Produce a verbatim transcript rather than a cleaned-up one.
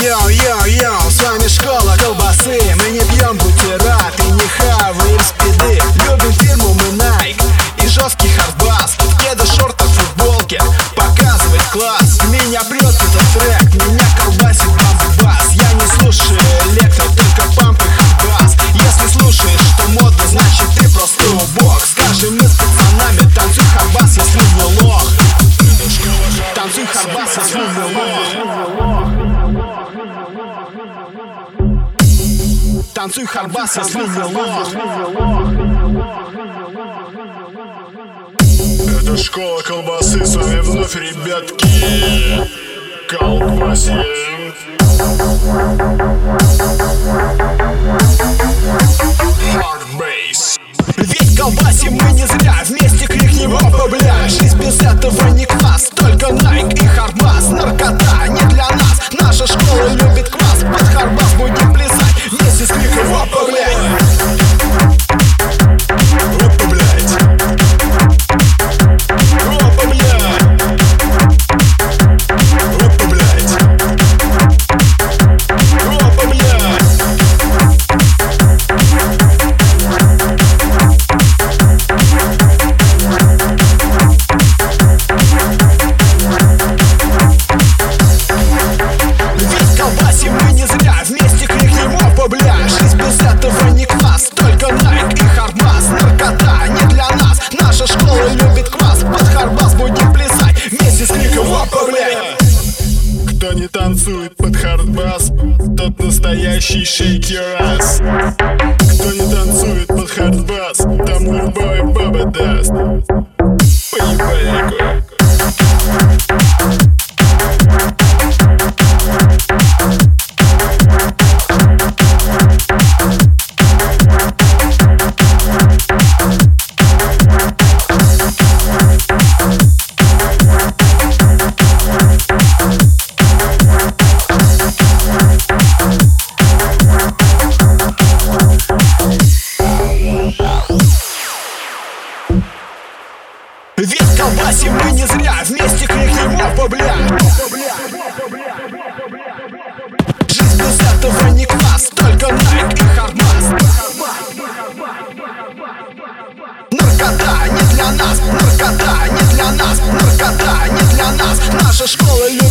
Йоу-йоу-йоу, с вами школа колбасы. Мы не пьем бутерат и не хаваем спиды. Любим фирму мы Nike и жесткий хардбас. В кеда, шортах, футболке показывает класс. Меня прет этот трек, меня колбасит бамбас. Я не слушаю электро, только памп и хардбас. Если слушаешь, что модно, значит ты просто убог. Скажем мы с пацанами, танцуй хардбас, если не лох. Танцуй хардбас, если не лох. Танцуй хардбас, если не лох. Это школа колбасы, с вами вновь ребятки. Колбасим. Hardbase. Ведь колбасим мы не зря, вместе крикнем опа, бля. Жизнь без этого не класс, только Nike и хардбас. Наркота не для нас, наша школа любит класс. Под хардбас будем плясать, вместе с криком опа, блядь. Опа, блядь. Опа, блядь. Опа, блядь. Опа, блядь. Ведь колбасим мы не зря, вместе крикнем опа, бля. Жизнь без этого не класс, только Nike и хардбас. Наркота не для нас, наша школа любит класс. Под хардбас будем плясать, вместе с криком опа, блядь. Кто не танцует под хардбас, тот настоящий shake your ass. Кто не танцует под хардбас, тому любая баба даст. Поебальнику. Ведь колбасим мы не зря, вместе крикнем опа, бля. Жизнь без этого не класс, только Nike и хардбас. Наркота не для нас, наркота не для нас, наркота не для нас. Наша школа любит